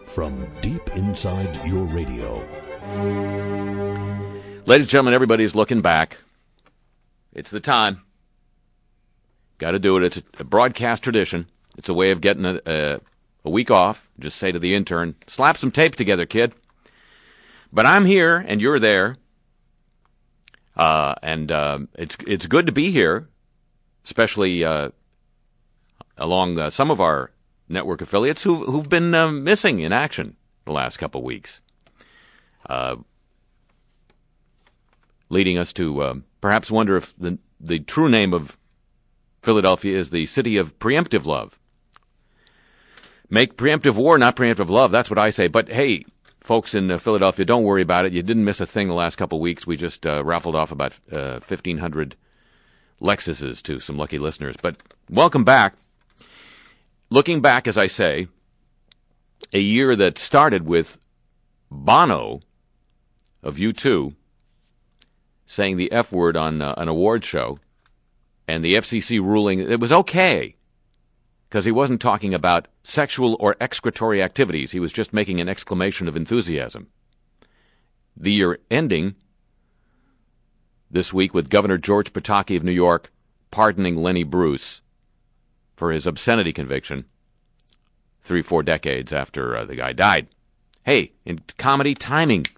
from deep inside your radio. Ladies and gentlemen, everybody's looking back. It's the time. Got to do it. It's a broadcast tradition. It's a way of getting a week off. Just say to the intern, slap some tape together, kid. But I'm here, and you're there. It's good to be here, especially along some of our network affiliates who've been missing in action the last couple of weeks, leading us to perhaps wonder if the true name of Philadelphia is the city of preemptive love. Make preemptive war, not preemptive love. That's what I say. But hey, folks in Philadelphia, don't worry about it. You didn't miss a thing the last couple of weeks. We just raffled off about 1,500 Lexuses to some lucky listeners. But welcome back. Looking back, as I say, a year that started with Bono of U2 saying the F word on an award show, and the FCC ruling it was okay because he wasn't talking about sexual or excretory activities. He was just making an exclamation of enthusiasm. The year ending this week with Governor George Pataki of New York pardoning Lenny Bruce for his obscenity conviction 3-4 decades after the guy died. Hey, in comedy, timing.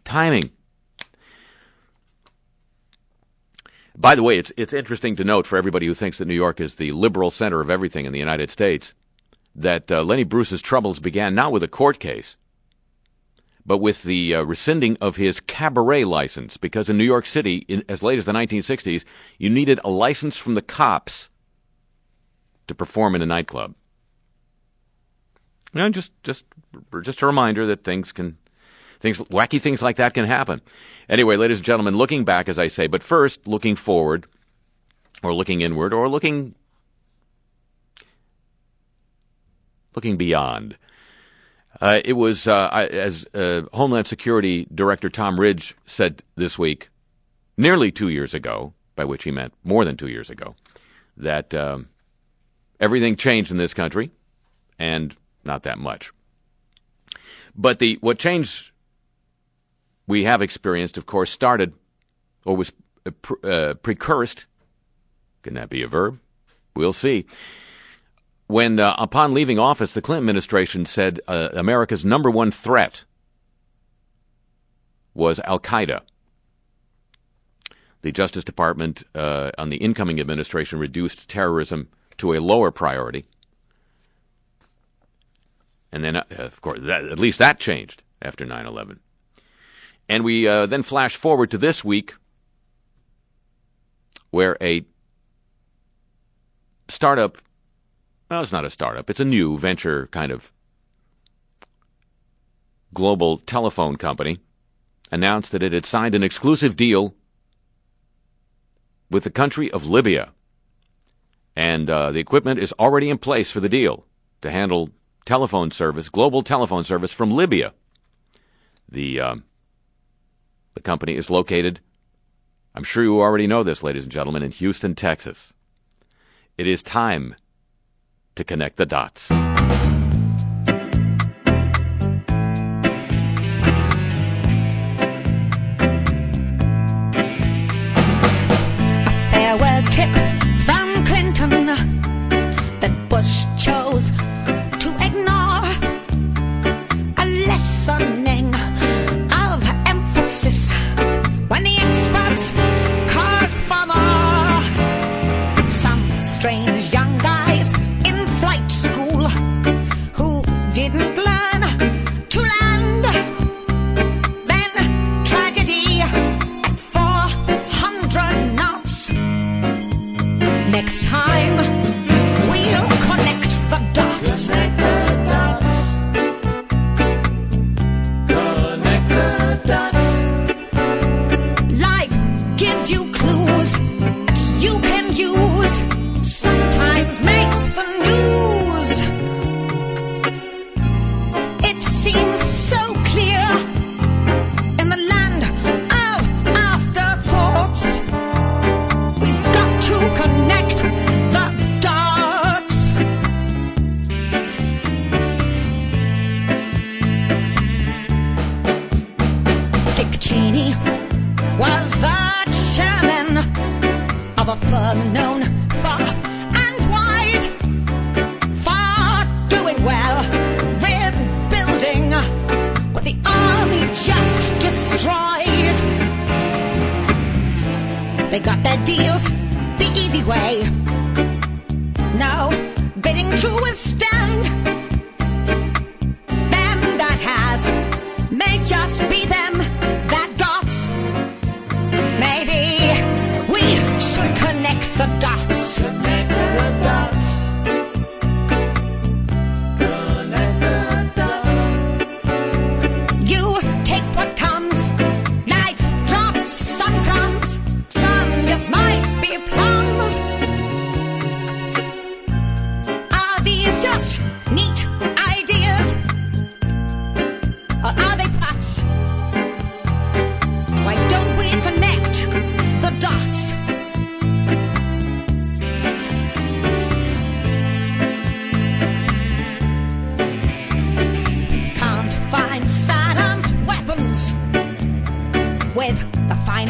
By the way, it's interesting to note for everybody who thinks that New York is the liberal center of everything in the United States that Lenny Bruce's troubles began not with a court case, but with the rescinding of his cabaret license, because in New York City, as late as the 1960s, you needed a license from the cops to perform in a nightclub. You know, just a reminder that wacky things like that can happen. Anyway, ladies and gentlemen, looking back, as I say, but first, looking forward, or looking inward, or looking beyond. It was, as Homeland Security Director Tom Ridge said this week, nearly 2 years ago, by which he meant more than 2 years ago, that everything changed in this country, and not that much. But what changed we have experienced, of course, started, or was precursed, can that be a verb? We'll see. When, upon leaving office, the Clinton administration said America's number one threat was Al-Qaeda. The Justice Department, on the incoming administration, reduced terrorism to a lower priority. And then, of course, at least that changed after 9/11. And we then flash forward to this week, where a startup, well, it's not a startup, it's a new venture kind of global telephone company, announced that it had signed an exclusive deal with the country of Libya. And the equipment is already in place for the deal to handle telephone service, global telephone service from Libya. The company is located, I'm sure you already know this, ladies and gentlemen, in Houston, Texas. It is time to connect the dots. A farewell tip from Clinton that Bush chose to ignore. A lessening of emphasis when the experts called for more. Some strange young guys in flight school who didn't learn to land. Then tragedy at 400 knots. Next time we'll connect the dots. Connect the dots. Connect the dots. Life gives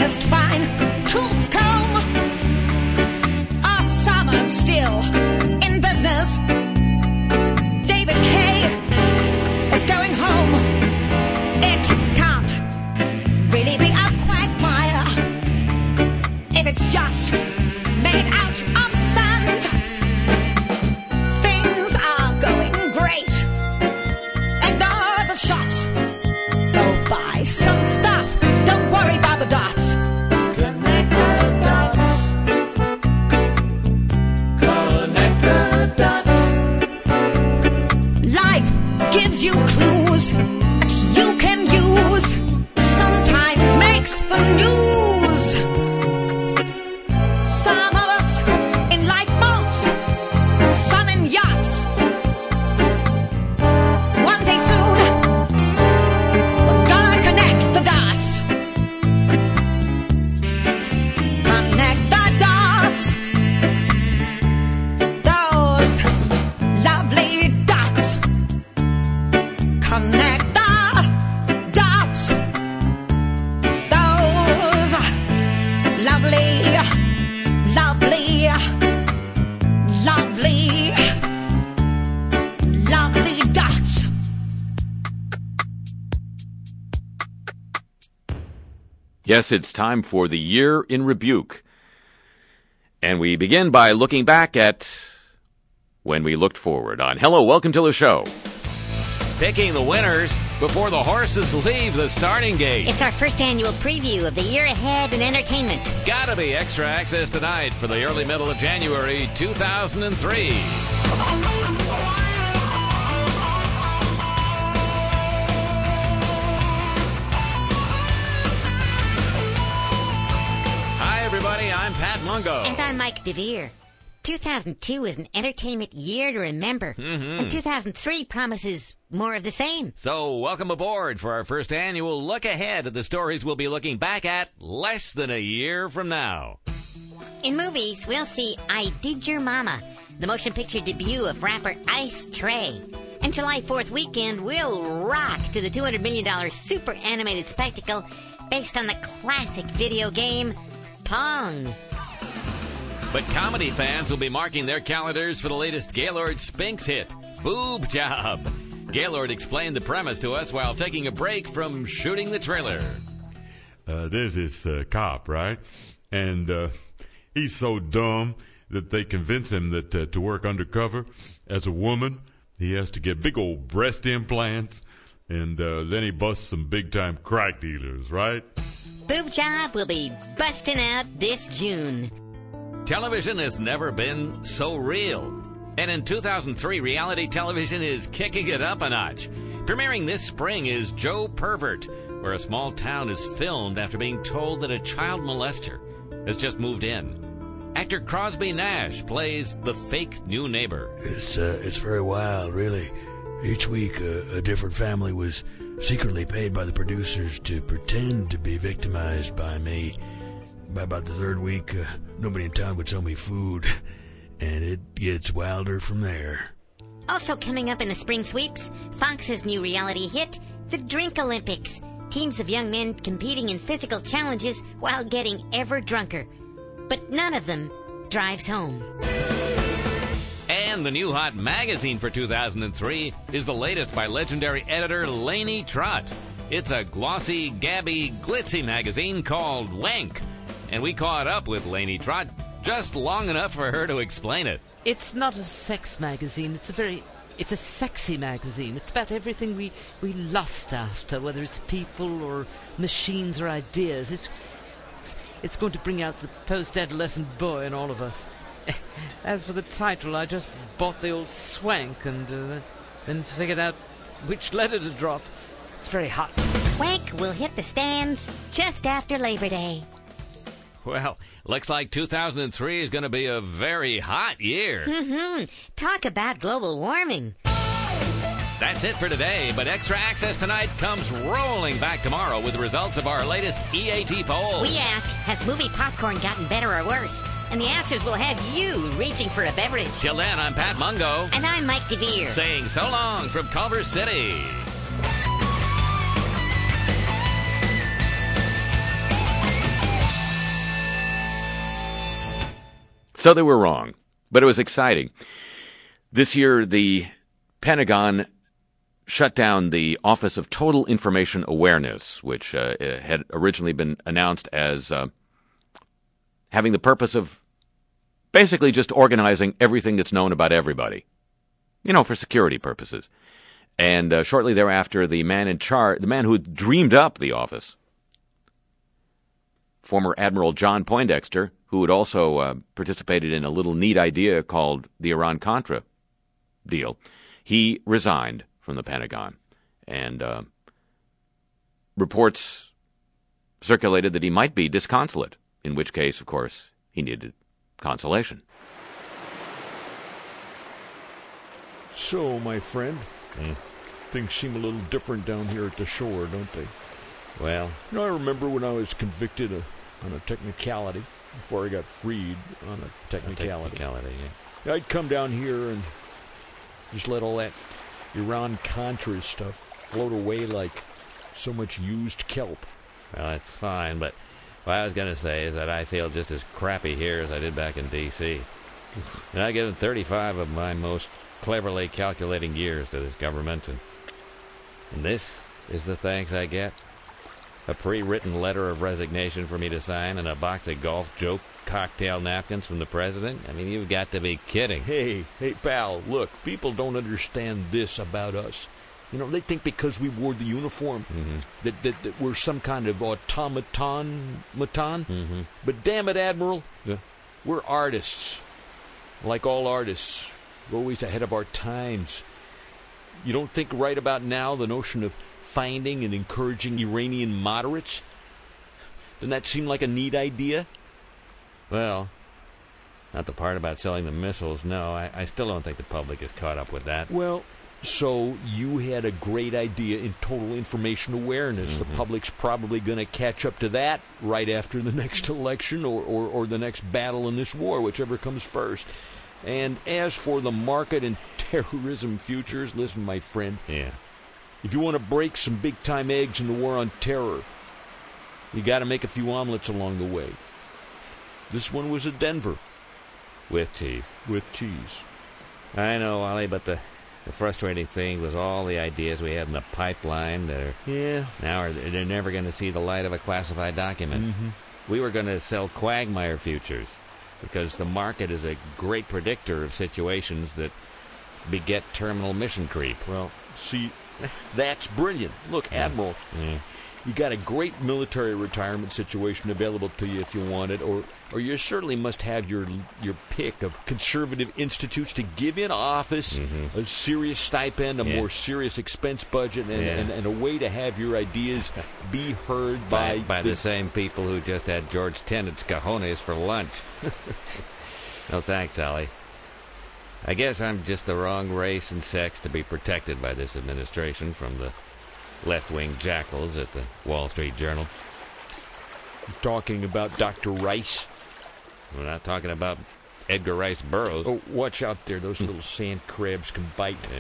sharpest fine tooth comb. Our summer's still in business. David Kay is going home. It can't really be a quagmire if it's just made out of sand. Things are going great. Ignore the shots. Go buy some stuff. Don't worry about the dots. Connect the dots. Connect the dots. Life gives you clues you can use. Sometimes makes the news. Some of us in lifeboats, some in yachts. One day soon, we're gonna connect the dots. Connect the dots. Those lovely dots. Connect the dots. Those lovely, lovely, lovely, lovely dots. Yes, it's time for the Year in Rebuke. And we begin by looking back at when we looked forward on Hello, Welcome to the Show. Picking the winners before the horses leave the starting gate. It's our first annual preview of the year ahead in entertainment. Gotta be Extra Access tonight for the early middle of January 2003. Hi, everybody. I'm Pat Mungo. And I'm Mike DeVere. 2002 is an entertainment year to remember. And 2003 promises more of the same. So, welcome aboard for our first annual look ahead at the stories we'll be looking back at less than a year from now. In movies, we'll see I Did Your Mama, the motion picture debut of rapper Ice Trey. And July 4th weekend, we'll rock to the $200 million super animated spectacle based on the classic video game Pong. But comedy fans will be marking their calendars for the latest Gaylord Spinks hit, Boob Job. Gaylord explained the premise to us while taking a break from shooting the trailer. There's this cop, right? And he's so dumb that they convince him that to work undercover as a woman, he has to get big old breast implants, and then he busts some big-time crack dealers, right? Boob Job will be busting out this June. Television has never been so real. And in 2003, reality television is kicking it up a notch. Premiering this spring is Joe Pervert, where a small town is filmed after being told that a child molester has just moved in. Actor Crosby Nash plays the fake new neighbor. It's very wild, really. Each week, a different family was secretly paid by the producers to pretend to be victimized by me. By about the third week, nobody in town would sell me food, and it gets wilder from there. Also coming up in the spring sweeps, Fox's new reality hit, The Drink Olympics. Teams of young men competing in physical challenges while getting ever drunker. But none of them drives home. And the new hot magazine for 2003 is the latest by legendary editor Lainey Trott. It's a glossy, gabby, glitzy magazine called Wank. And we caught up with Lainey Trott just long enough for her to explain it. It's not a sex magazine. It's a sexy magazine. It's about everything we lust after, whether it's people or machines or ideas. It's going to bring out the post-adolescent boy in all of us. As for the title, I just bought the old swank and then figured out which letter to drop. It's very hot. Wank will hit the stands just after Labor Day. Well, looks like 2003 is going to be a very hot year. Talk about global warming. That's it for today, but Extra Access Tonight comes rolling back tomorrow with the results of our latest EAT poll. We ask, has movie popcorn gotten better or worse? And the answers will have you reaching for a beverage. Till then, I'm Pat Mungo. And I'm Mike DeVere. Saying so long from Culver City. So they were wrong, but it was exciting. This year, the Pentagon shut down the Office of Total Information Awareness, which had originally been announced as having the purpose of basically just organizing everything that's known about everybody, for security purposes. And shortly thereafter, the man who had dreamed up the office, former Admiral John Poindexter, who had also participated in a little neat idea called the Iran-Contra deal, he resigned from the Pentagon. And reports circulated that he might be disconsolate, in which case, of course, he needed consolation. So, my friend, things seem a little different down here at the shore, don't they? Well, I remember when I was convicted on a technicality, before I got freed on a technicality. I'd come down here and just let all that Iran-Contra stuff float away like so much used kelp. Well, that's fine, but what I was going to say is that I feel just as crappy here as I did back in D.C. And I give 35 of my most cleverly calculating years to this government, and this is the thanks I get. A pre-written letter of resignation for me to sign and a box of golf joke cocktail napkins from the president? I mean, you've got to be kidding. Hey, pal, look, people don't understand this about us. They think because we wore the uniform that we're some kind of automaton. But damn it, Admiral, we're artists. Like all artists, we're always ahead of our times. You don't think right about now the notion of finding and encouraging Iranian moderates? Doesn't that seem like a neat idea? Well, not the part about selling the missiles, no. I still don't think the public is caught up with that. Well, so you had a great idea in total information awareness. The public's probably going to catch up to that right after the next election or the next battle in this war, whichever comes first. And as for the market and terrorism futures, listen, my friend. Yeah. If you want to break some big-time eggs in the war on terror, you got to make a few omelets along the way. This one was at Denver. With cheese. With cheese. I know, Wally, but the frustrating thing was all the ideas we had in the pipeline that they're never going to see the light of a classified document. We were going to sell quagmire futures because the market is a great predictor of situations that beget terminal mission creep. Well, see, that's brilliant. Look, Admiral, you got a great military retirement situation available to you if you want it, or you certainly must have your pick of conservative institutes to give in office, a serious stipend, a more serious expense budget, and a way to have your ideas be heard by the same people who just had George Tenet's cojones for lunch. No thanks, Allie. I guess I'm just the wrong race and sex to be protected by this administration from the left-wing jackals at the Wall Street Journal. You're talking about Dr. Rice? We're not talking about Edgar Rice Burroughs. Oh, watch out there. Those little sand crabs can bite.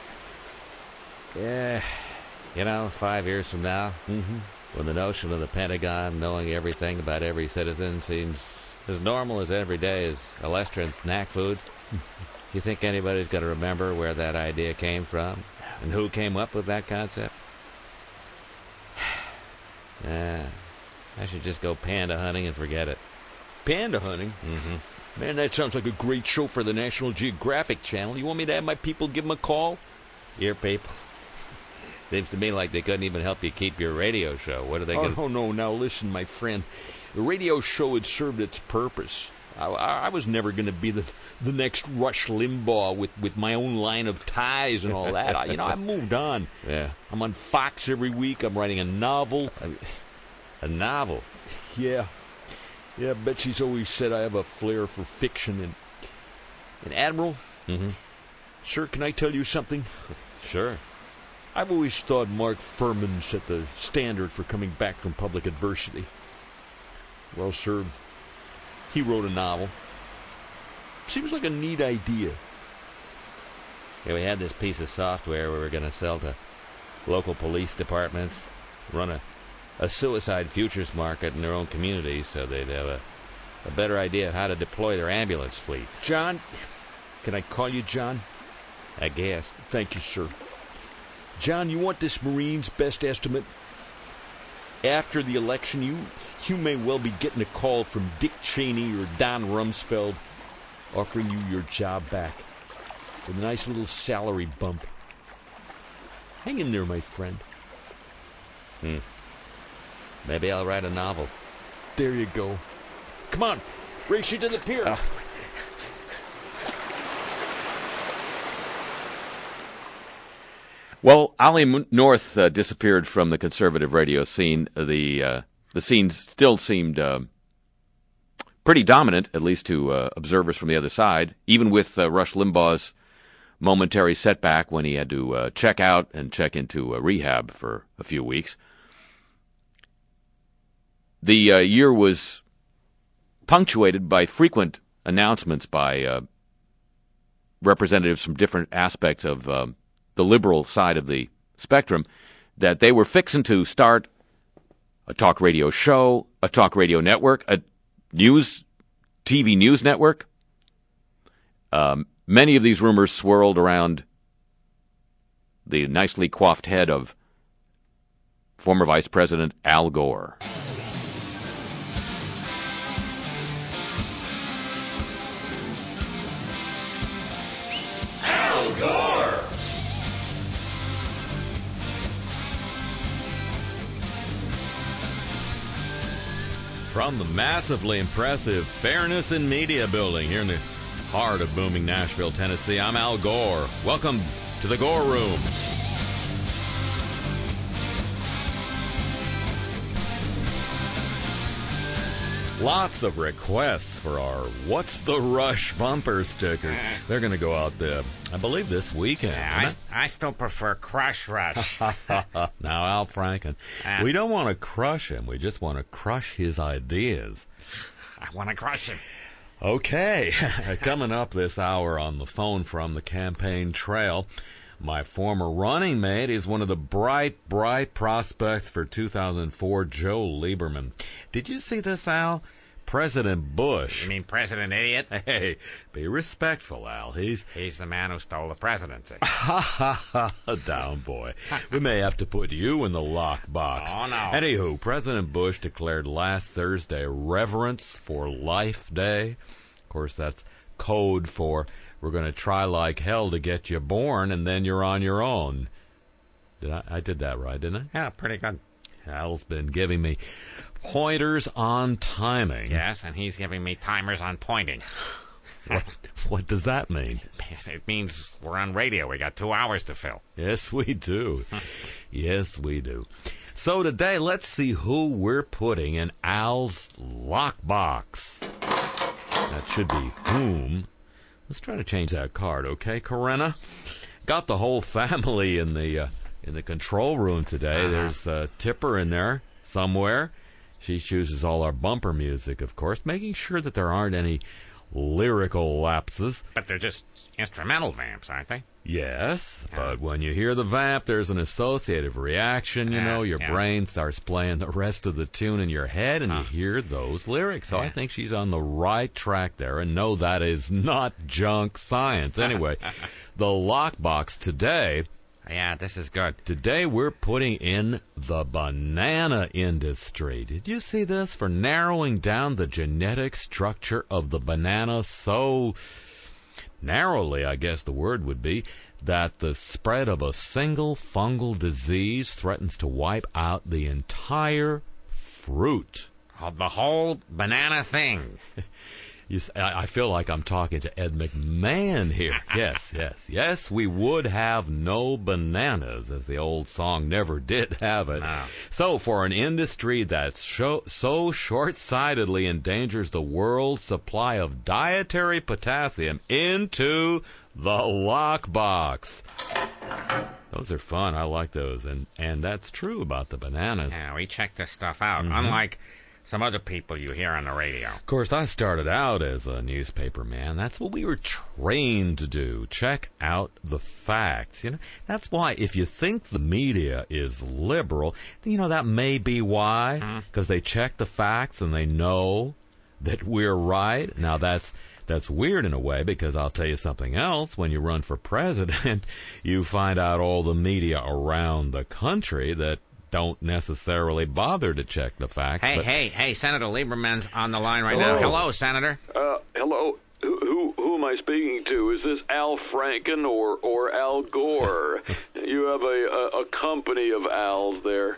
Yeah. 5 years from now, when the notion of the Pentagon knowing everything about every citizen seems as normal as every day as Alestrin snack foods, you think anybody's going to remember where that idea came from and who came up with that concept? I should just go panda hunting and forget it. Panda hunting? Man, that sounds like a great show for the National Geographic Channel. You want me to have my people give them a call? Your people? Seems to me like they couldn't even help you keep your radio show. What are they going to... Oh, no, now listen, my friend. The radio show had served its purpose. I was never going to be the next Rush Limbaugh with my own line of ties and all that. I moved on. Yeah. I'm on Fox every week. I'm writing a novel. A novel? Yeah. Yeah, Betsy's always said I have a flair for fiction. And Admiral, sir, can I tell you something? Sure. I've always thought Mark Furman set the standard for coming back from public adversity. Well, sir, he wrote a novel. Seems like a neat idea. Yeah, we had this piece of software we were going to sell to local police departments, run a suicide futures market in their own communities so they'd have a better idea of how to deploy their ambulance fleets. John, can I call you John? I guess. Thank you, sir. John, you want this Marine's best estimate? After the election, you may well be getting a call from Dick Cheney or Don Rumsfeld offering you your job back with a nice little salary bump. Hang in there, my friend. Maybe I'll write a novel. There you go. Come on, race you to the pier. Well, Ollie North disappeared from the conservative radio scene. The scene still seemed pretty dominant, at least to observers from the other side, even with Rush Limbaugh's momentary setback when he had to check out and check into rehab for a few weeks. The year was punctuated by frequent announcements by representatives from different aspects of the liberal side of the spectrum that they were fixing to start a talk radio show, a talk radio network, a TV news network. Many of these rumors swirled around the nicely coiffed head of former Vice President Al Gore. Al Gore! From the massively impressive Fairness in Media building here in the heart of booming Nashville, Tennessee, I'm Al Gore. Welcome to the Gore Room. Lots of requests for our What's the Rush bumper stickers. They're going to go out there, I believe, this weekend. I still prefer Crush Rush. Now, Al Franken, we don't want to crush him. We just want to crush his ideas. I want to crush him. Okay. Coming up this hour on the phone from the campaign trail, my former running mate is one of the bright prospects for 2004, Joe Lieberman. Did you see this, Al? President Bush. You mean President Idiot? Hey, be respectful, Al. He's the man who stole the presidency. Down, boy. We may have to put you in the lockbox. Oh, no. Anywho, President Bush declared last Thursday Reverence for Life Day. Of course, that's code for we're going to try like hell to get you born, and then you're on your own. I did that right, didn't I? Yeah, pretty good. Al's been giving me pointers on timing. Yes, and he's giving me timers on pointing. What does that mean? It means we're on radio. We got 2 hours to fill. Yes, we do. Yes, we do. So today, let's see who we're putting in Al's lockbox. That should be whom. Let's try to change that card, okay, Corinna? Got the whole family in the control room today. There's Tipper in there somewhere. She chooses all our bumper music, of course, making sure that there aren't any lyrical lapses. But they're just instrumental vamps, aren't they? Yes, but when you hear the vamp, there's an associative reaction, your brain starts playing the rest of the tune in your head, and you hear those lyrics. So I think she's on the right track there, and no, that is not junk science. Anyway, the lockbox today... Yeah, this is good. Today we're putting in the banana industry. Did you see this? For narrowing down the genetic structure of the banana so narrowly, I guess the word would be, that the spread of a single fungal disease threatens to wipe out the entire fruit. The whole banana thing. I feel like I'm talking to Ed McMahon here. Yes, we would have no bananas, as the old song never did have it. No. So for an industry that so short-sightedly endangers the world's supply of dietary potassium into the lockbox. Those are fun. I like those. And that's true about the bananas. Yeah, we check this stuff out. Unlike some other people you hear on the radio. Of course, I started out as a newspaper man. That's what we were trained to do. Check out the facts. That's why if you think the media is liberal, that may be why. Because they check the facts and they know that we're right. Now, that's weird in a way, because I'll tell you something else. When you run for president, you find out all the media around the country that don't necessarily bother to check the facts. Hey, Senator Lieberman's on the line right now. Hello, Senator. Hello. Who am I speaking to? Is this Al Franken or Al Gore? You have a company of Al's there.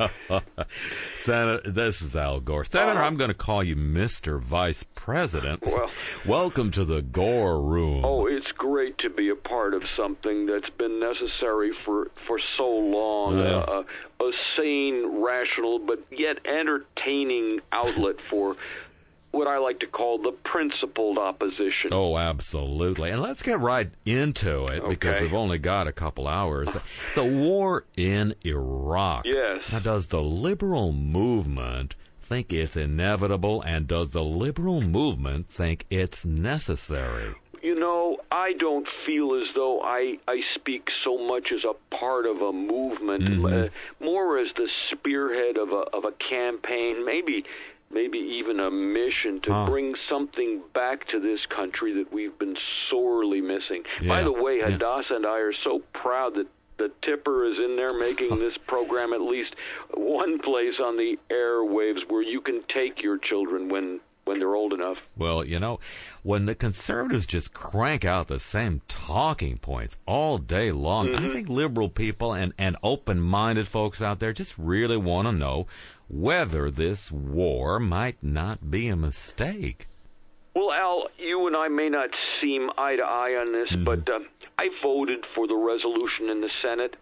Senator, this is Al Gore. Senator, I'm going to call you Mr. Vice President. Well, welcome to the Gore Room. Oh, it's great to be a part of something that's been necessary for so long. A sane, rational, but yet entertaining outlet for what I like to call the principled opposition. Oh, absolutely. And let's get right into it, because we've only got a couple hours. The war in Iraq. Yes. Now, does the liberal movement think it's inevitable, and does the liberal movement think it's necessary? You know, I don't feel as though I speak so much as a part of a movement, more as the spearhead of a campaign, maybe even a mission to bring something back to this country that we've been sorely missing. Yeah. By the way, Hadassah and I are so proud that the Tipper is in there making this program at least one place on the airwaves where you can take your children when they're old enough. Well, you know, when the conservatives just crank out the same talking points all day long, I think liberal people and open-minded folks out there just really want to know whether this war might not be a mistake. Well, Al, you and I may not seem eye to eye on this, but I voted for the resolution in the Senate.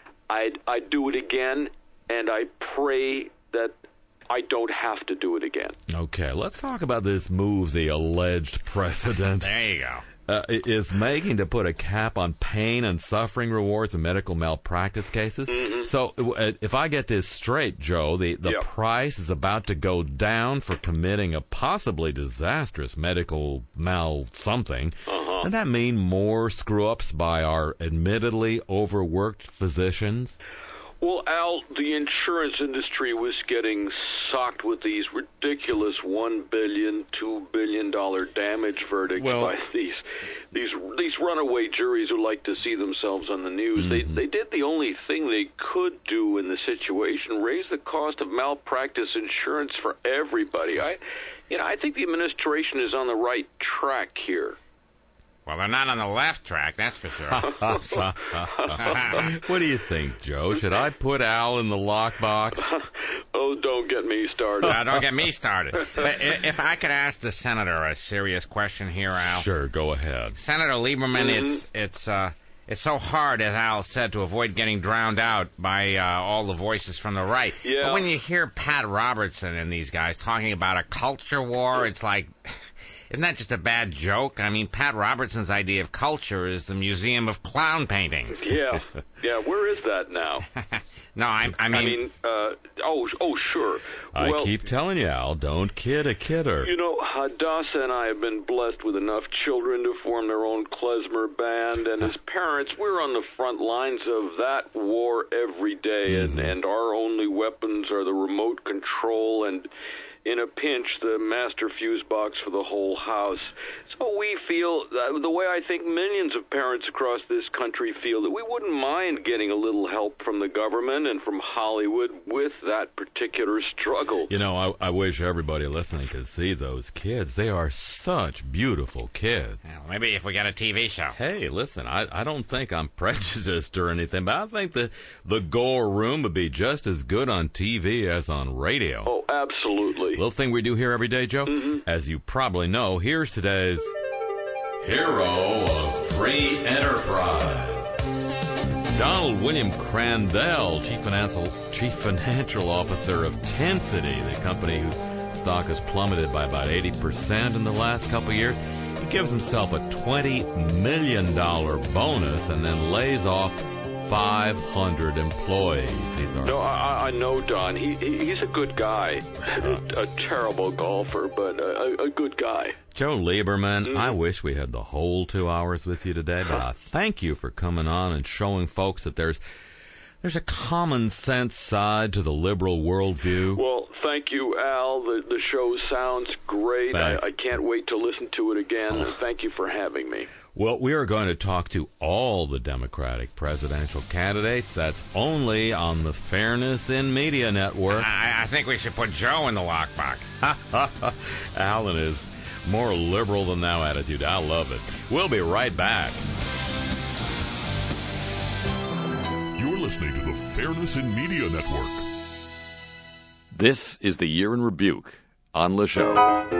I'd do it again, and I pray that I don't have to do it again. Okay, let's talk about this move the alleged president There you go. Is making to put a cap on pain and suffering rewards in medical malpractice cases. So if I get this straight, Joe, the price is about to go down for committing a possibly disastrous medical something. Doesn't that mean more screw-ups by our admittedly overworked physicians? Well, Al, the insurance industry was getting socked with these ridiculous $1 billion, $2 billion damage verdicts by these runaway juries who like to see themselves on the news. They did the only thing they could do in the situation: raise the cost of malpractice insurance for everybody. I think the administration is on the right track here. Well, they're not on the left track, that's for sure. What do you think, Joe? Should I put Al in the lockbox? Oh, don't get me started. Don't get me started. But if I could ask the senator a serious question here, Al. Sure, go ahead. Senator Lieberman, it's so hard, as Al said, to avoid getting drowned out by all the voices from the right. Yeah. But when you hear Pat Robertson and these guys talking about a culture war, it's like, isn't that just a bad joke? I mean, Pat Robertson's idea of culture is the Museum of Clown Paintings. Yeah, where is that now? No, I mean, sure. I keep telling you, Al, don't kid a kidder. You know, Hadassah and I have been blessed with enough children to form their own klezmer band, and as parents, we're on the front lines of that war every day, and our only weapons are the remote control and, in a pinch, the master fuse box for the whole house. So we feel, the way I think millions of parents across this country feel, that we wouldn't mind getting a little help from the government and from Hollywood with that particular struggle. You know, I wish everybody listening could see those kids. They are such beautiful kids. Well, maybe if we got a TV show. Hey, listen, I don't think I'm prejudiced or anything, but I think that the Gore Room would be just as good on TV as on radio. Oh, absolutely. Little thing we do here every day, Joe. As you probably know, here's today's Hero of Free Enterprise. Donald William Crandell, Chief Financial Officer of Tensity, the company whose stock has plummeted by about 80% in the last couple of years. He gives himself a $20 million bonus and then lays off 500 employees. No, I know Don. He's a good guy. A terrible golfer, but a good guy. Joe Lieberman, I wish we had the whole 2 hours with you today, but I thank you for coming on and showing folks that there's a common sense side to the liberal worldview. Well, thank you, Al. The show sounds great. I can't wait to listen to it again. And thank you for having me. Well, we are going to talk to all the Democratic presidential candidates. That's only on the Fairness in Media Network. I think we should put Joe in the lockbox. Alan is more liberal than thou attitude. I love it. We'll be right back. You're listening to the Fairness in Media Network. This is the Year in Rebuke on Le Show.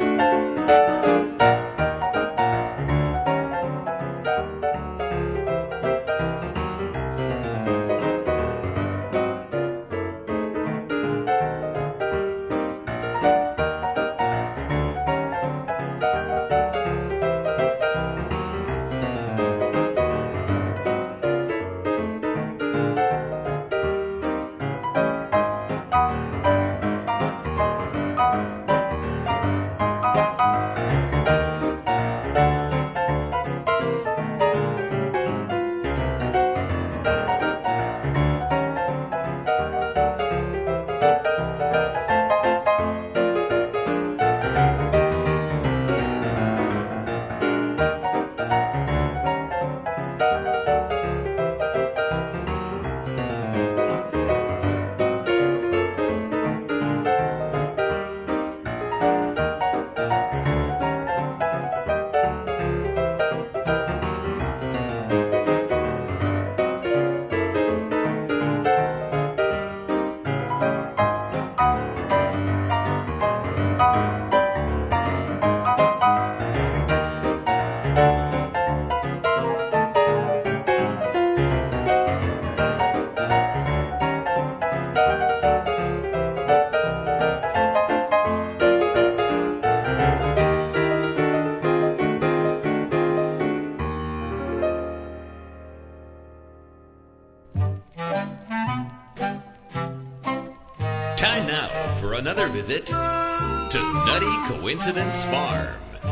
Time now for another visit to Nutty Coincidence Farm.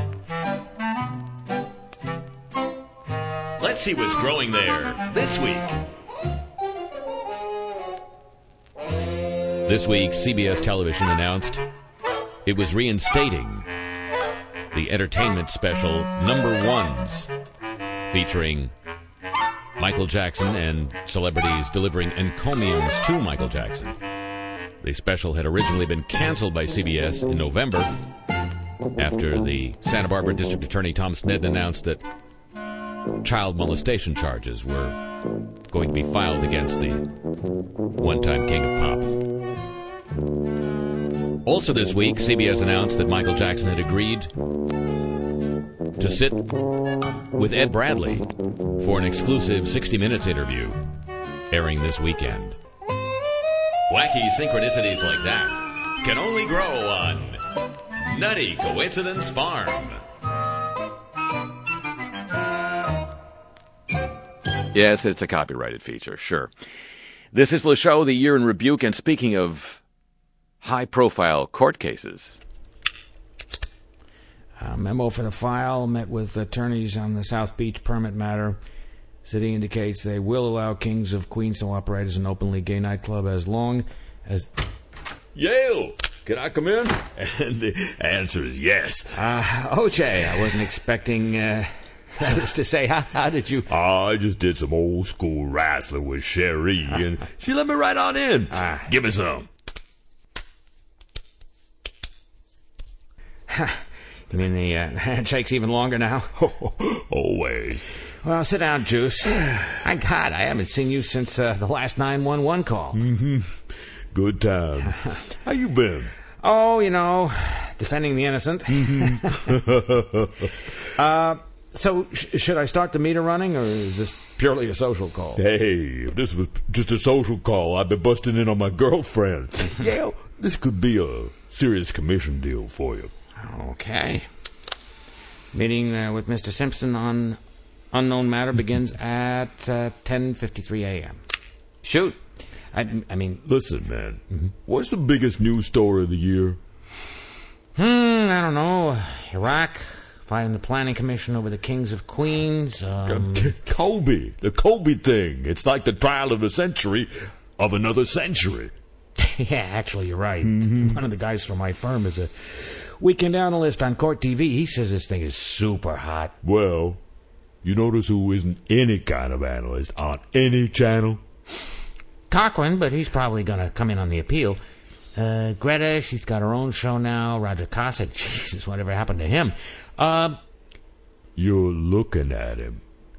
Let's see what's growing there this week. This week, CBS Television announced it was reinstating the entertainment special Number Ones, featuring Michael Jackson and celebrities delivering encomiums to Michael Jackson. The special had originally been canceled by CBS in November after the Santa Barbara District Attorney Tom Sneddon announced that child molestation charges were going to be filed against the one-time king of pop. Also this week, CBS announced that Michael Jackson had agreed to sit with Ed Bradley for an exclusive 60 Minutes interview airing this weekend. Wacky synchronicities like that can only grow on Nutty Coincidence Farm. Yes, it's a copyrighted feature, sure. This is Le Show, the Year in Rebuke, and speaking of high-profile court cases. Memo for the file, met with attorneys on the South Beach permit matter. City indicates they will allow Kings of Queens to operate as an openly gay nightclub as long as... Yale, can I come in? And the answer is yes. OJ, I wasn't expecting... that is to say, how did you... I just did some old school wrestling with Sherry, and she let me right on in. Give me some. You mean the handshake's even longer now? Always. Well, sit down, Juice. My God, I haven't seen you since the last 911 call. Mm-hmm. Good times. How you been? Oh, you know, defending the innocent. So, should I start the meter running, or is this purely a social call? Hey, if this was just a social call, I'd be busting in on my girlfriend. Yeah, this could be a serious commission deal for you. Okay. Meeting with Mr. Simpson on unknown matter begins at 10:53 a.m. Shoot. I mean... Listen, man. What's the biggest news story of the year? I don't know. Iraq, fighting the planning commission over the Kings of Queens. Kobe. The Kobe thing. It's like the trial of the century of another century. Yeah, actually, you're right. One of the guys from my firm is a weekend analyst on Court TV. He says this thing is super hot. Well, you notice who isn't any kind of analyst on any channel? Cochran, but he's probably going to come in on the appeal. Greta, she's got her own show now. Roger Cossack, Jesus, whatever happened to him? You're looking at him.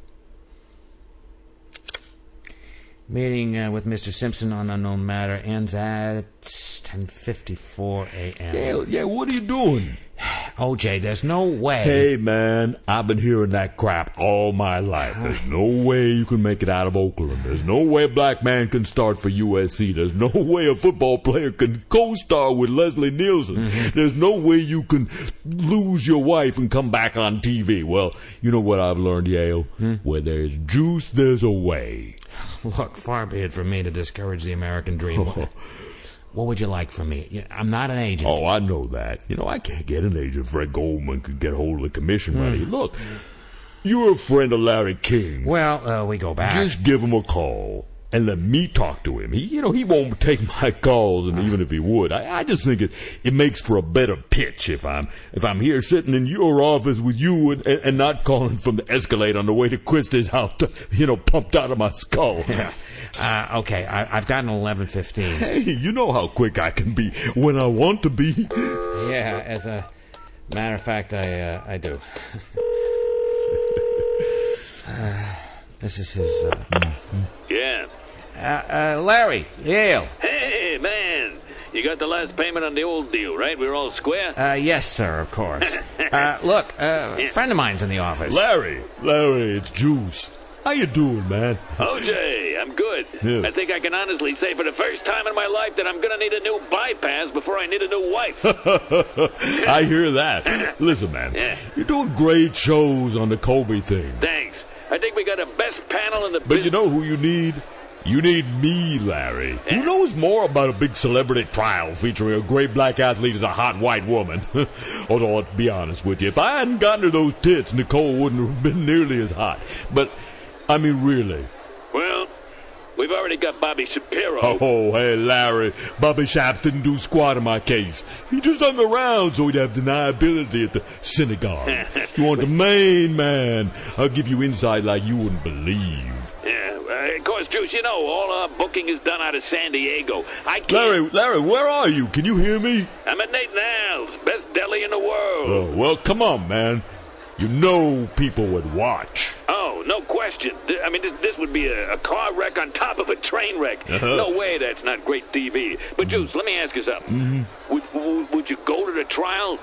Meeting with Mr. Simpson on unknown matter ends at 10:54 a.m. Yeah, what are you doing? OJ, there's no way. Hey, man, I've been hearing that crap all my life. There's no way you can make it out of Oakland. There's no way a black man can start for USC. There's no way a football player can co-star with Leslie Nielsen. There's no way you can lose your wife and come back on TV. Well, you know what I've learned, Yale? Where there's juice, there's a way. Look, far be it from me to discourage the American dream. What would you like from me? I'm not an agent. Oh, I know that. You know, I can't get an agent. Fred Goldman could get hold of the commission money. Look, you're a friend of Larry King. Well, we go back. Just give him a call and let me talk to him. He won't take my calls, and even if he would, I just think it makes for a better pitch if I'm here sitting in your office with you and not calling from the Escalade on the way to Christie's house, pumped out of my skull. Okay, I've got an 11:15. Hey, you know how quick I can be when I want to be. Yeah, as a matter of fact, I do. This is his. Yeah. Larry, Yale. Hey, man. You got the last payment on the old deal, right? We're all square? Yes, sir, of course. Look, a friend of mine's in the office. Larry, it's Juice. How you doing, man? OJ, I'm good. Yeah. I think I can honestly say for the first time in my life that I'm going to need a new bypass before I need a new wife. I hear that. Listen, man, you're doing great shows on the Kobe thing. Thanks. I think we got the best panel in the But business. you know who you need? You need me, Larry. Who knows more about a big celebrity trial featuring a great black athlete and a hot white woman? Although, to be honest with you, if I hadn't gotten her those tits, Nicole wouldn't have been nearly as hot. But, I mean, really. Well, we've already got Bobby Shapiro. Oh, hey, Larry. Bobby Shaps didn't do squat in my case. He just hung around so he'd have deniability at the synagogue. You want the main man? I'll give you insight like you wouldn't believe. Yeah, of course, Juice, all our booking is done out of San Diego. I can't... Larry, where are you? Can you hear me? I'm at Nathan Al's, best deli in the world. Oh, well, come on, man. You know people would watch. Oh, no question. I mean, this would be a car wreck on top of a train wreck. No way that's not great TV. But, Juice, let me ask you something. Would you go to the trial?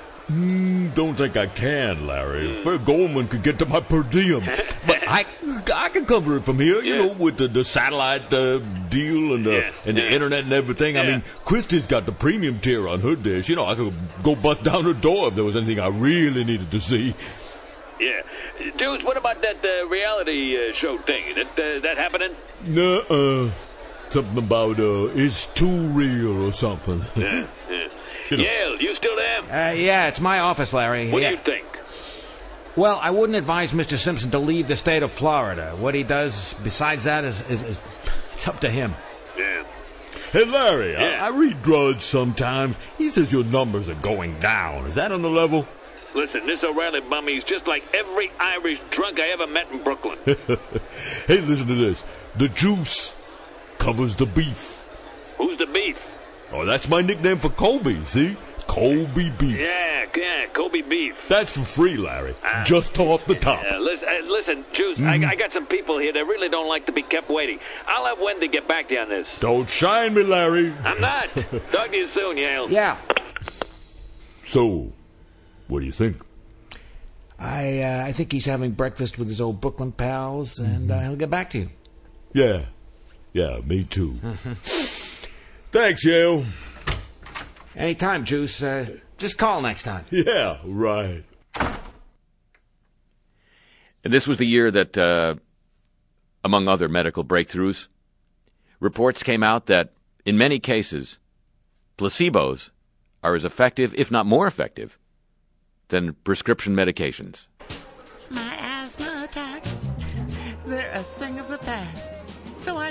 Don't think I can, Larry. Fred Goldman could get to my per diem. But I can cover it from here, with the satellite deal and the internet and everything. I mean, Christie's got the premium tier on her dish. I could go bust down her door if there was anything I really needed to see. Yeah. Juice, what about that reality show thing? That happening? Nuh-uh. Something about it's too real or something. Yale, you still there? Yeah, it's my office, Larry. What do you think? Well, I wouldn't advise Mr. Simpson to leave the state of Florida. What he does besides that is it's up to him. Yeah. Hey, Larry, I read Drudge sometimes. He says your numbers are going down. Is that on the level? Listen, this O'Reilly bummy's just like every Irish drunk I ever met in Brooklyn. Hey, listen to this. The juice covers the beef. Who's the beef? Oh, that's my nickname for Kobe, see? Kobe beef. Yeah, Kobe beef. That's for free, Larry. Just off the top. Listen, Juice, I got some people here that really don't like to be kept waiting. I'll have Wendy get back to you on this. Don't shine me, Larry. I'm not. Talk to you soon, Yale. Yeah. So, what do you think? I think he's having breakfast with his old Brooklyn pals, and he'll get back to you. Yeah, me too. Thanks, Yale. Anytime, Juice. Just call next time. Yeah, right. And this was the year that, among other medical breakthroughs, reports came out that, in many cases, placebos are as effective, if not more effective, than prescription medications. My asthma attacks, they're a thing of the past. So I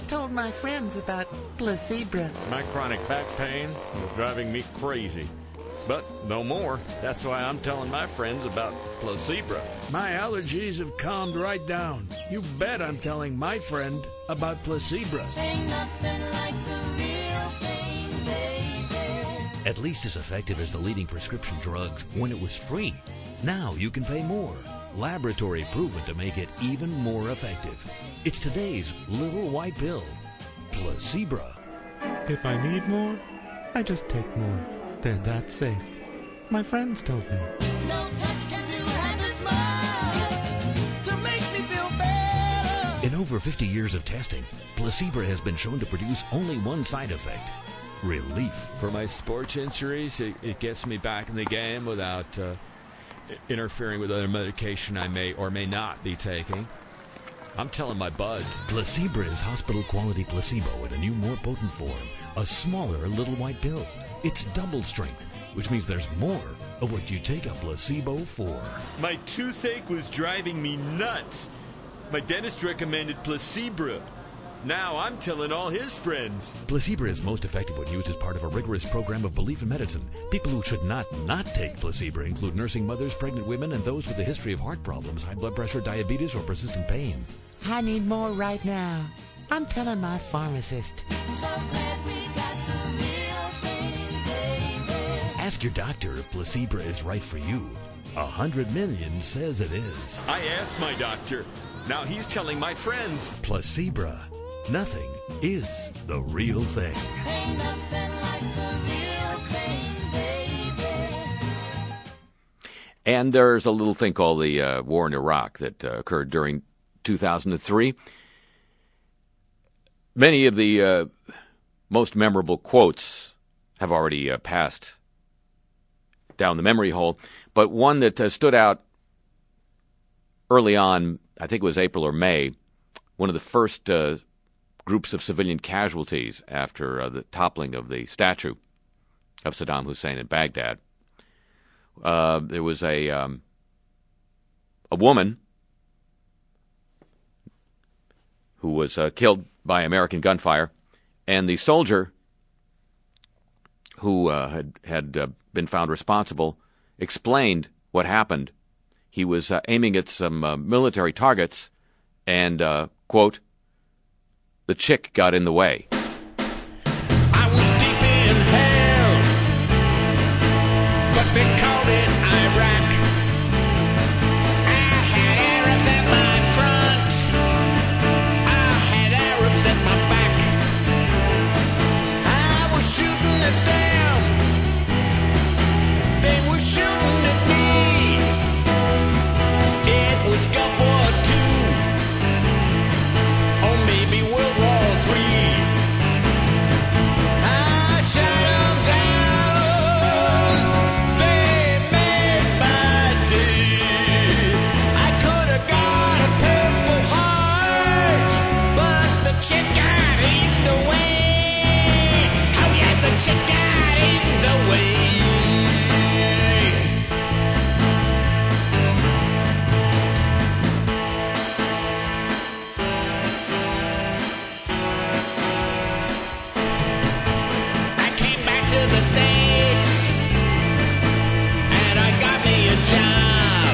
told my friends about Placebra. My chronic back pain was driving me crazy. But no more. That's why I'm telling my friends about Placebra. My allergies have calmed right down. You bet I'm telling my friend about Placebra. Ain't nothing like the real thing, baby. At least as effective as the leading prescription drugs when it was free. Now you can pay more. Laboratory proven to make it even more effective. It's today's little white pill, Placebra. If I need more, I just take more. They're that safe. My friends told me. No touch can do half as much to make me feel better. In over 50 years of testing, Placebra has been shown to produce only one side effect, relief. For my sports injuries, it gets me back in the game without interfering with other medication I may or may not be taking. I'm telling my buds. Placebra is hospital-quality placebo in a new, more potent form, a smaller little white pill. It's double strength, which means there's more of what you take a placebo for. My toothache was driving me nuts. My dentist recommended Placebra. Now I'm telling all his friends. Placebra is most effective when used as part of a rigorous program of belief in medicine. People who should not take Placebra include nursing mothers, pregnant women, and those with a history of heart problems, high blood pressure, diabetes, or persistent pain. I need more right now. I'm telling my pharmacist. So glad we got the real thing, baby. Ask your doctor if Placebra is right for you. 100 million says it is. I asked my doctor. Now he's telling my friends. Placebra. Nothing is the real thing. Ain't nothing like the real thing, baby. And there's a little thing called the war in Iraq that occurred during 2003. Many of the most memorable quotes have already passed down the memory hole, but one that stood out early on, I think it was April or May, one of the first groups of civilian casualties after the toppling of the statue of Saddam Hussein in Baghdad. There was a woman who was killed by American gunfire, and the soldier who had been found responsible explained what happened. He was aiming at some military targets, and, quote, the chick got in the way. I was deep in hell, but they called it Iraq. I had Arabs at my front, I had Arabs at my back. I was shooting at them, they were shooting at me. It was Gulf War II, or maybe World War III. I shot them down, they made my day. I could have got a Purple Heart, but the chick got in the way. Oh yeah, the chick got in the way. I came back to the States, and I got me a job.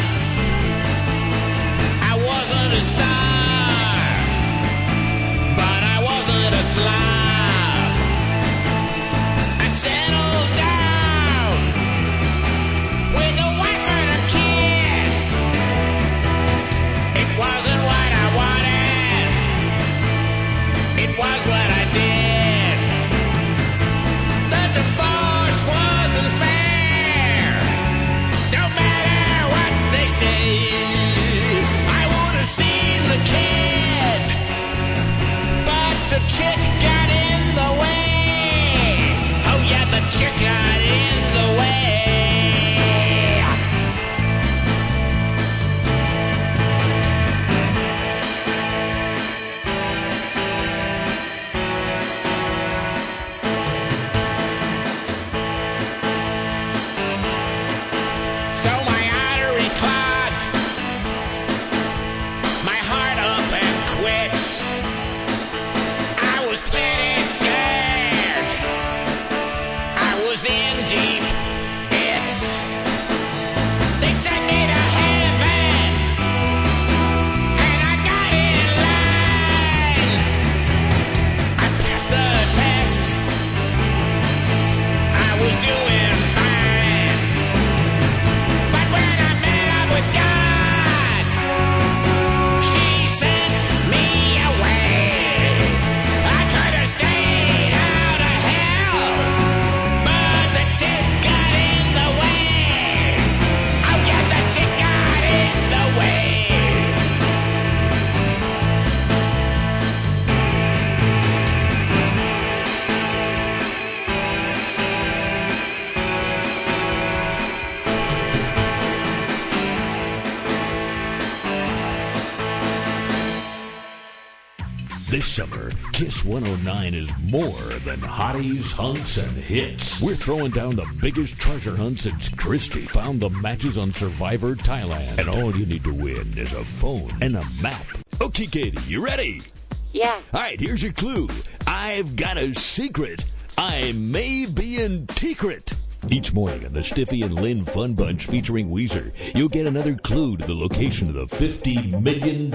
I wasn't a star, but I wasn't a slob. I settled down with a wife and a kid. It wasn't what I wanted, it was what I did. The divorce wasn't fair, no matter what they say. I would have seen the kid, but the chick got summer, Kiss 109 is more than hotties, hunks, and hits. We're throwing down the biggest treasure hunt since Christie found the matches on Survivor Thailand. And all you need to win is a phone and a map. Okay, Katie, you ready? Yeah. All right, here's your clue. I've got a secret. I may be in secret. Each morning on the Stiffy and Lynn Fun Bunch featuring Weezer, you'll get another clue to the location of the $50 million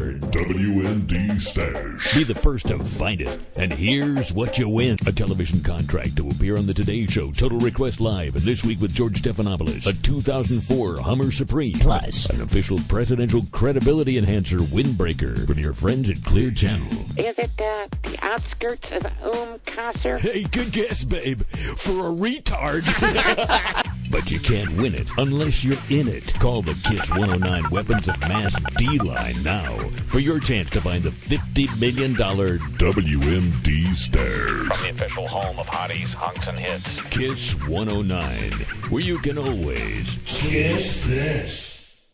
WND stash. Be the first to find it. And here's what you win. A television contract to appear on The Today Show, Total Request Live, and This Week with George Stephanopoulos. A 2004 Hummer Supreme. Plus, an official presidential credibility enhancer windbreaker from your friends at Clear Channel. Is it the outskirts of Kasser? Hey, good guess, babe. For a retard. But you can't win it unless you're in it. Call the Kiss 109 Weapons of Mass D-Line now for your chance to find the $50 million WMD stash. From the official home of hotties, hunks, and hits. Kiss 109, where you can always kiss this.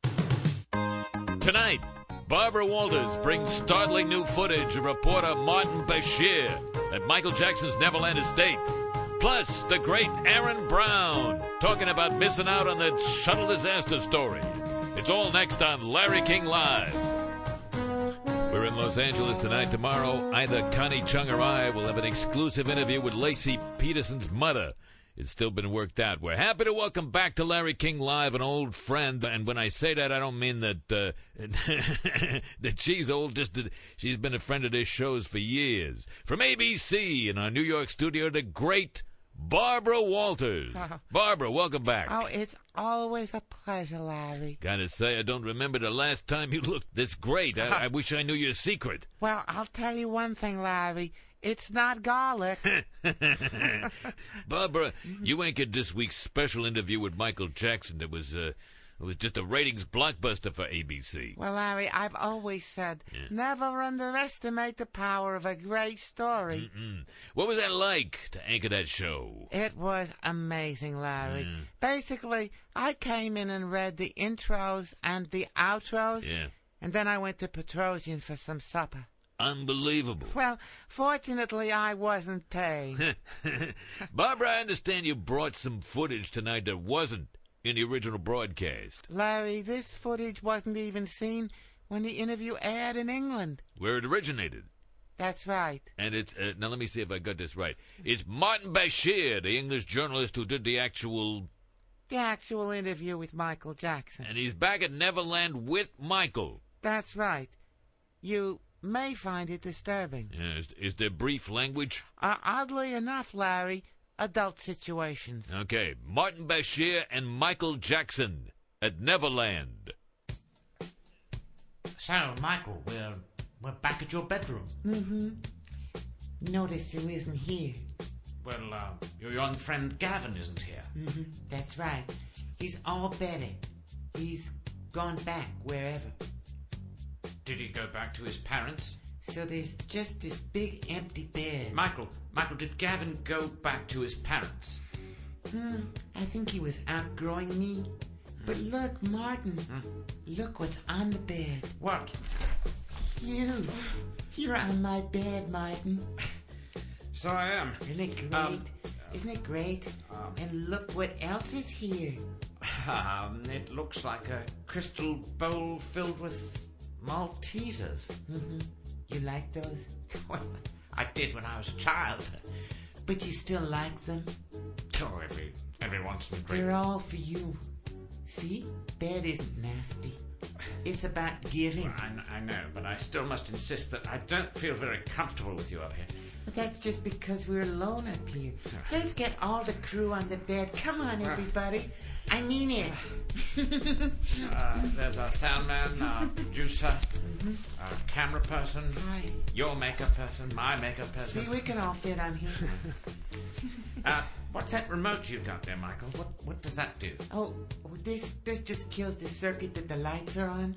Tonight, Barbara Walters brings startling new footage of reporter Martin Bashir at Michael Jackson's Neverland estate. Plus, the great Aaron Brown talking about missing out on the shuttle disaster story. It's all next on Larry King Live. We're in Los Angeles tonight. Tomorrow, either Connie Chung or I will have an exclusive interview with Lacey Peterson's mother. It's still been worked out. We're happy to welcome back to Larry King Live an old friend. And when I say that, I don't mean that that she's old. Just that she's been a friend of this show's for years. From ABC in our New York studio, the great Barbara Walters. Barbara, welcome back. Oh, it's always a pleasure, Larry. Gotta say, I don't remember the last time you looked this great. I wish I knew your secret. Well, I'll tell you one thing, Larry. It's not garlic. Barbara, you anchored this week's special interview with Michael Jackson. It was just a ratings blockbuster for ABC. Well, Larry, I've always said, never underestimate the power of a great story. What was that like to anchor that show? It was amazing, Larry. Basically, I came in and read the intros and the outros, and then I went to Petrosian for some supper. Unbelievable. Well, fortunately, I wasn't paid. Barbara, I understand you brought some footage tonight that wasn't in the original broadcast. Larry, this footage wasn't even seen when the interview aired in England. Where it originated. That's right. And it's, now let me see if I got this right. It's Martin Bashir, the English journalist who did the actual interview with Michael Jackson. And he's back at Neverland with Michael. That's right. You may find it disturbing. Yeah, is there brief language? Oddly enough, Larry, adult situations. Okay, Martin Bashir and Michael Jackson at Neverland. So, Michael, we're back at your bedroom. Notice who isn't here. Well, your young friend Gavin isn't here. That's right. He's all better. He's gone back wherever. Did he go back to his parents? So there's just this big empty bed. Michael, did Gavin go back to his parents? I think he was outgrowing me. But look, Martin. Look what's on the bed. What? You're on my bed, Martin. So I am. Isn't it great? Isn't it great? And look what else is here. It looks like a crystal bowl filled with Maltesers. You like those? Well, I did when I was a child. But you still like them? Oh, every once in a great... They're all for you. See? Bed isn't nasty. It's about giving. Well, I know, but I still must insist that I don't feel very comfortable with you up here. But that's just because we're alone up here. Let's get all the crew on the bed. Come on, everybody. I mean it. There's our sound man, our producer, our camera person, your makeup person, my makeup person. See, we can all fit on here. What's that remote you've got there, Michael? What does that do? Oh, this just kills the circuit that the lights are on.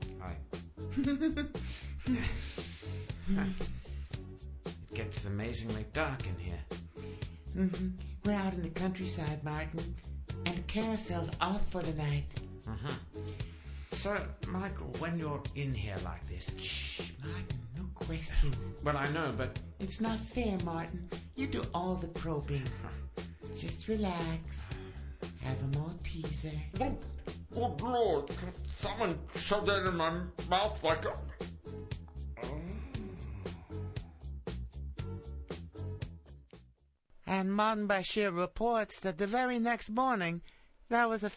It gets amazingly dark in here. We're out in the countryside, Martin, and the carousel's off for the night. Sir, Michael, when you're in here like this... Shh, Martin, no questions. Well, I know, but... It's not fair, Martin. You do all the probing. Just relax. Have a Malteser. Oh, Lord, someone shoved that in my mouth like a... And Martin Bashir reports that the very next morning, there was a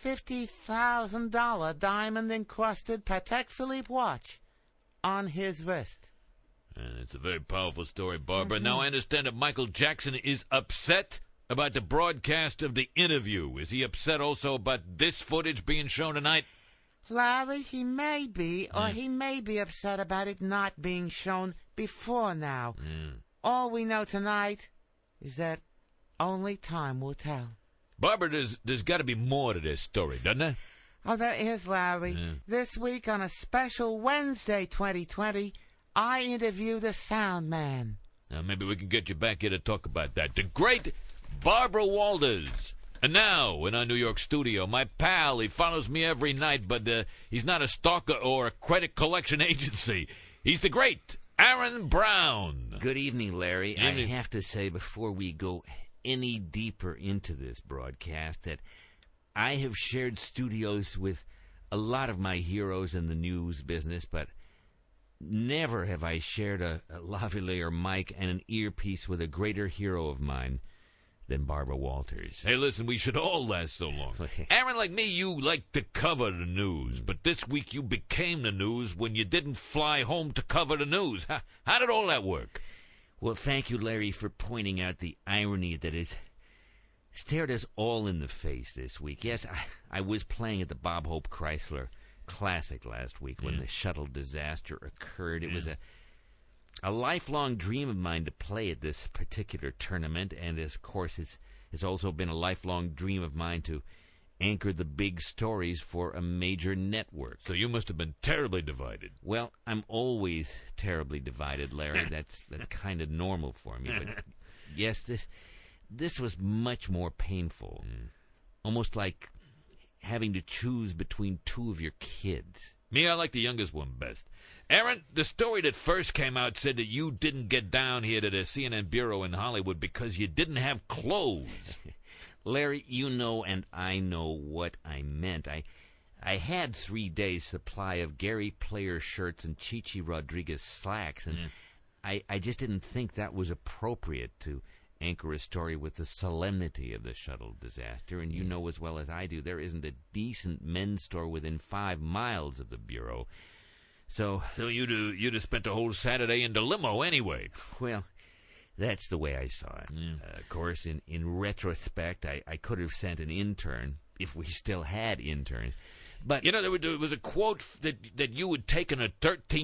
$50,000 diamond-encrusted Patek Philippe watch on his wrist. And it's a very powerful story, Barbara. Now I understand that Michael Jackson is upset about the broadcast of the interview. Is he upset also about this footage being shown tonight? Larry, he may be, or he may be upset about it not being shown before now. All we know tonight is that only time will tell. Barbara, there's got to be more to this story, doesn't there? Oh, there is, Larry. This week on a special Wednesday 2020, I interview the sound man. Now, maybe we can get you back here to talk about that. The great Barbara Walters. And now, in our New York studio, my pal, he follows me every night, but he's not a stalker or a credit collection agency. He's the great Aaron Brown. Good evening, Larry. I have to say, before we go any deeper into this broadcast, that I have shared studios with a lot of my heroes in the news business, but never have I shared a lavalier mic and an earpiece with a greater hero of mine than Barbara Walters. Hey, listen, we should all last so long. Aaron, like me, you like to cover the news, but this week you became the news when you didn't fly home to cover the news. How did all that work? Well, thank you, Larry, for pointing out the irony that has stared us all in the face this week. Yes, I was playing at the Bob Hope Chrysler Classic last week when the shuttle disaster occurred. It was a lifelong dream of mine to play at this particular tournament, and of course it's also been a lifelong dream of mine to anchor the big stories for a major network. So you must have been terribly divided. Well, I'm always terribly divided, Larry. That's kind of normal for me. But yes, this was much more painful. Almost like having to choose between two of your kids. Me, I like the youngest one best. Aaron, the story that first came out said that you didn't get down here to the CNN bureau in Hollywood because you didn't have clothes. Larry, you know and I know what I meant. I had 3 days' supply of Gary Player shirts and Chichi Rodriguez slacks, and I just didn't think that was appropriate to anchor a story with the solemnity of the shuttle disaster. And you know as well as I do, there isn't a decent men's store within 5 miles of the bureau. So you'd have spent a whole Saturday in the limo anyway. Well, that's the way I saw it. Of course, in retrospect, I could have sent an intern, if we still had interns. But you know, there was a quote that you had taken a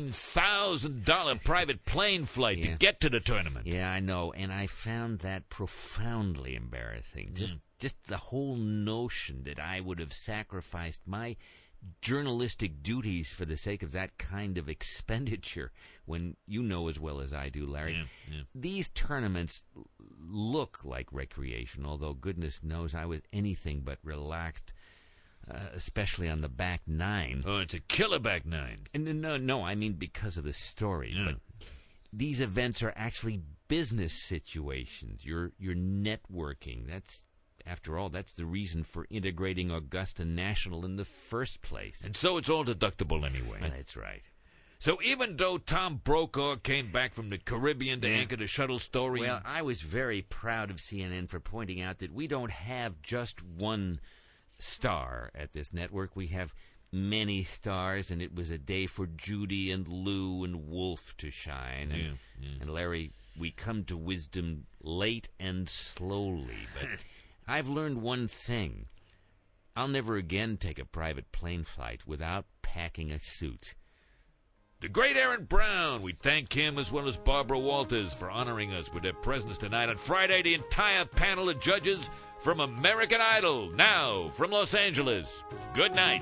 $13,000 private plane flight to get to the tournament. Yeah, I know, and I found that profoundly embarrassing. Just the whole notion that I would have sacrificed my journalistic duties for the sake of that kind of expenditure, when you know as well as I do, Larry, these tournaments look like recreation, although goodness knows I was anything but relaxed, especially on the back nine. Oh, it's a killer back nine. No, I mean because of the story. But these events are actually business situations. You're networking. After all, that's the reason for integrating Augusta National in the first place. And so it's all deductible anyway. That's right. So even though Tom Brokaw came back from the Caribbean to anchor the shuttle story... Well, I was very proud of CNN for pointing out that we don't have just one star at this network. We have many stars, and it was a day for Judy and Lou and Wolf to shine. And Larry, we come to wisdom late and slowly, but... I've learned one thing. I'll never again take a private plane flight without packing a suit. The great Aaron Brown. We thank him as well as Barbara Walters for honoring us with their presence tonight. On Friday, the entire panel of judges from American Idol. Now, from Los Angeles, good night.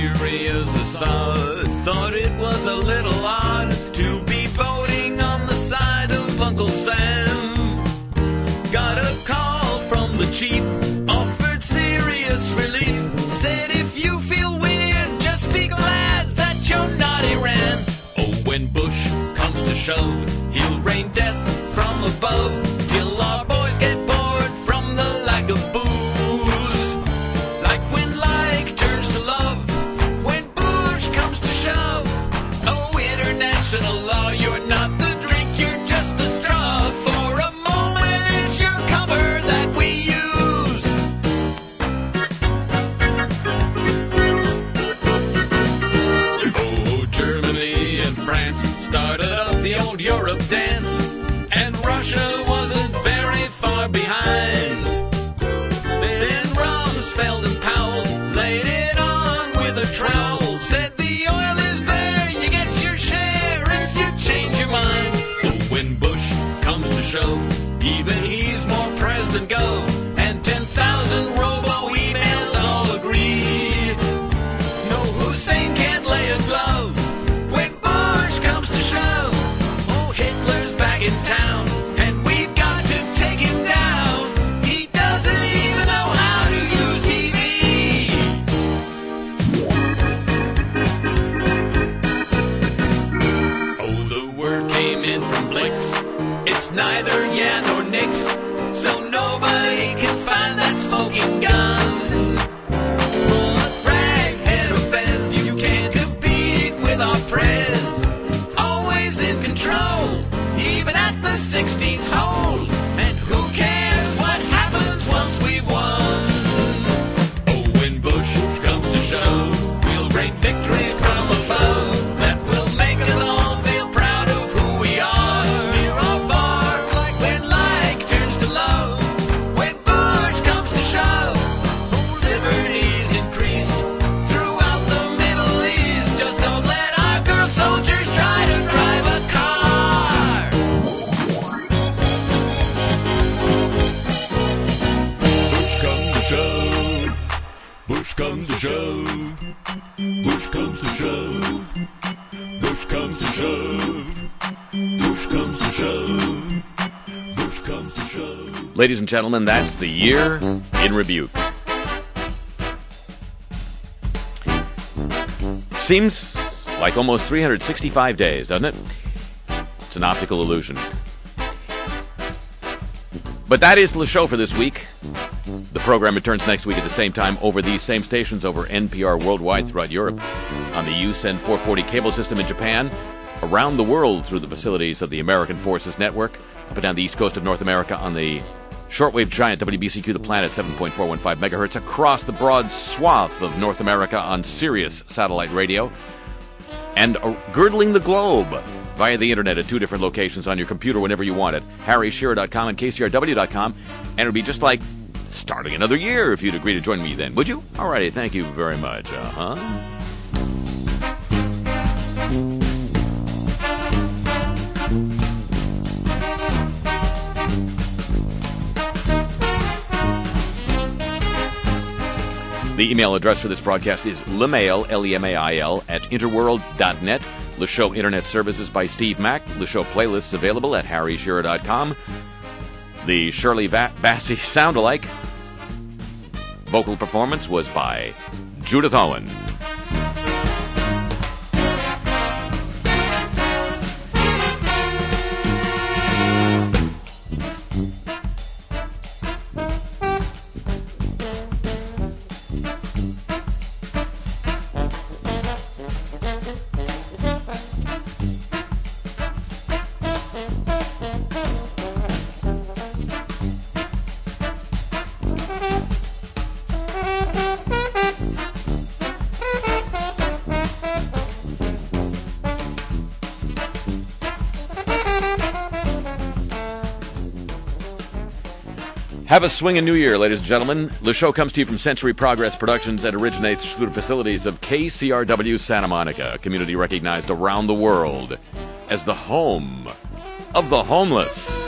serious Assad thought it was a little odd to be voting on the side of Uncle Sam. Got a call from the chief, offered serious relief, said if you feel weird, just be glad that you're not Iran. Oh, when Bush comes to shove, he'll rain death from above till our boys get bored from the lack of booze. Like when like turns to love, when Bush comes to shove. Oh, international law, you're not the drink, you're just the straw. For a moment, it's your cover that we use. Oh, Germany and France started up the old Europe dance, and Russia wasn't very far behind. Then Rumsfeld and Powell laid it on with a trowel, said the oil is there, you get your share if you change your mind. But when Bush comes to shove, even he's more prez than go, and 10,000 robo-emails all agree. No, Hussein can't lay a glove when Bush comes to shove. Oh, Hitler's back in town, and we've got to take him down. He doesn't even know how to use TV. Oh, the word came in from Blix. It's neither yeah nor nix, so nobody can find that smoking gun. But raghead or fez, you can't compete with our prez. Always in control, even at the 16th hole. And who cares what happens once we've won? Oh, when Bush comes to shove, we'll rain victory from above. That will make us all feel proud of who we are. Near or far, like when like turns to love. When Bush comes to shove, oh, liberty's increased throughout the Middle East. Just don't let our girl soldiers try to drive a car. Bush comes to shove. Bush comes to shove. Bush comes to shove. Bush comes to shove. Bush comes to shove. Bush comes to shove. Ladies and gentlemen, that's the year in review. Seems like almost 365 days, doesn't it? It's an optical illusion. But that is the show for this week. The program returns next week at the same time over these same stations over NPR worldwide throughout Europe, on the USEN 440 cable system in Japan, around the world through the facilities of the American Forces Network, up and down the east coast of North America on the shortwave giant WBCQ The Planet 7.415 megahertz, across the broad swath of North America on Sirius satellite radio, and girdling the globe via the internet at two different locations on your computer whenever you want it, harryshearer.com and kcrw.com, and it would be just like starting another year if you'd agree to join me then, would you? Alrighty, thank you very much. The email address for this broadcast is lemail, L-E-M-A-I-L, at interworld.net. The show internet services by Steve Mack. The show playlists available at harryshearer.com. The Shirley Bassey sound-alike vocal performance was by Judith Owen. Have a swinging new year, ladies and gentlemen. The show comes to you from Century Progress Productions and originates through the facilities of KCRW Santa Monica, a community recognized around the world as the home of the homeless.